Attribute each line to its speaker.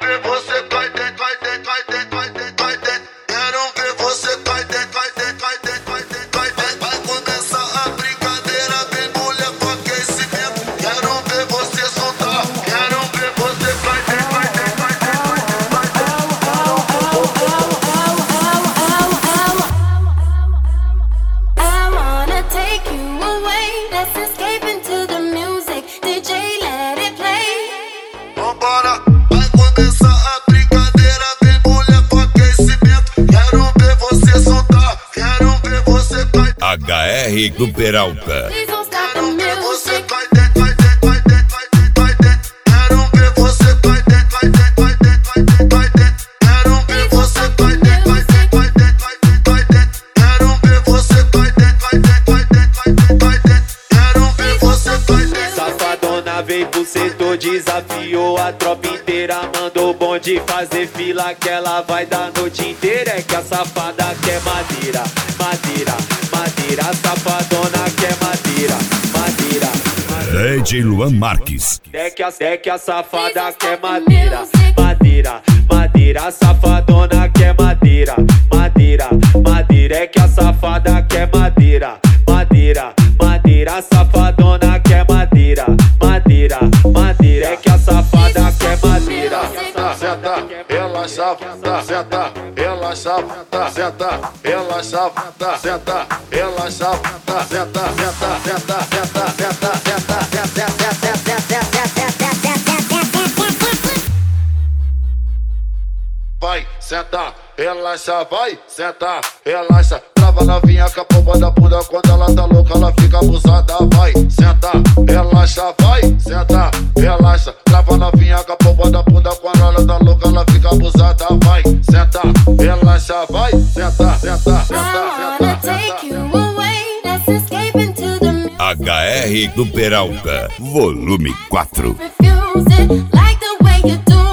Speaker 1: ver você cai dentro, cai dentro, cai dentro, cai dentro, cai dentro. Quero ver você cai dentro, cai dentro, cai dentro, cai dentro, cai dentro. Vai começar a brincadeira, vem mulher com aquecimento. Quero ver você soltar, quero ver você cai dentro, cai dentro, cai dentro, cai dentro, cai
Speaker 2: dentro. I wanna take you away. Let's escape into the music. DJ, let it play.
Speaker 1: Vambora, vai começar a brincadeira, vem mulher com aquecimento. Quero ver você soltar, quero ver você cai.
Speaker 3: HR do Peralta.
Speaker 2: Please don't stop the
Speaker 1: Quero ver você
Speaker 2: music.
Speaker 1: cai dentro, cai dentro, cai dentro, cai dentro, cai dentro. Quero ver você cai dentro, cai dentro, cai dentro, cai dentro, cai dentro. Quero ver você cai dentro, cai dentro, cai dentro, cai dentro, cai dentro. Quero ver você cai dentro, cai dentro, cai dentro, cai dentro, cai dentro. Quero ver você cai dentro.
Speaker 4: Safadona veio pro setor, desafiou a tropa inteira. Mandou o bonde fazer fila que ela vai dar a noite inteira. É que a safada quer madeira, madeira, madeira. A safadona quer madeira, madeira, madeira.
Speaker 3: DJ Luan Marques.
Speaker 4: É que a safada quer madeira, madeira, madeira. A safadona quer madeira, madeira, madeira. É que a safada quer madeira, madeira, madeira. A safadona quer madeira, madeira, madeira. É que a safada quer madeira.
Speaker 1: Senta, relaxa, senta, relaxa, senta, relaxa, senta, relaxa, senta, senta, senta, senta, senta, vai, senta, relaxa, vai, senta, relaxa. Trava novinha com a pomba da bunda. Quando ela tá louca, ela fica abusada. Vai, senta, relaxa, vai, senta, relaxa. Trava novinha com a pomba da bunda. Quando ela tá louca, ela fica abusada. Vai, senta, relaxa, vai, senta, senta,
Speaker 2: I wanna take you away. Let's escape into the music.
Speaker 3: HR do Peralta, volume 4.
Speaker 2: Refuse it like the way you do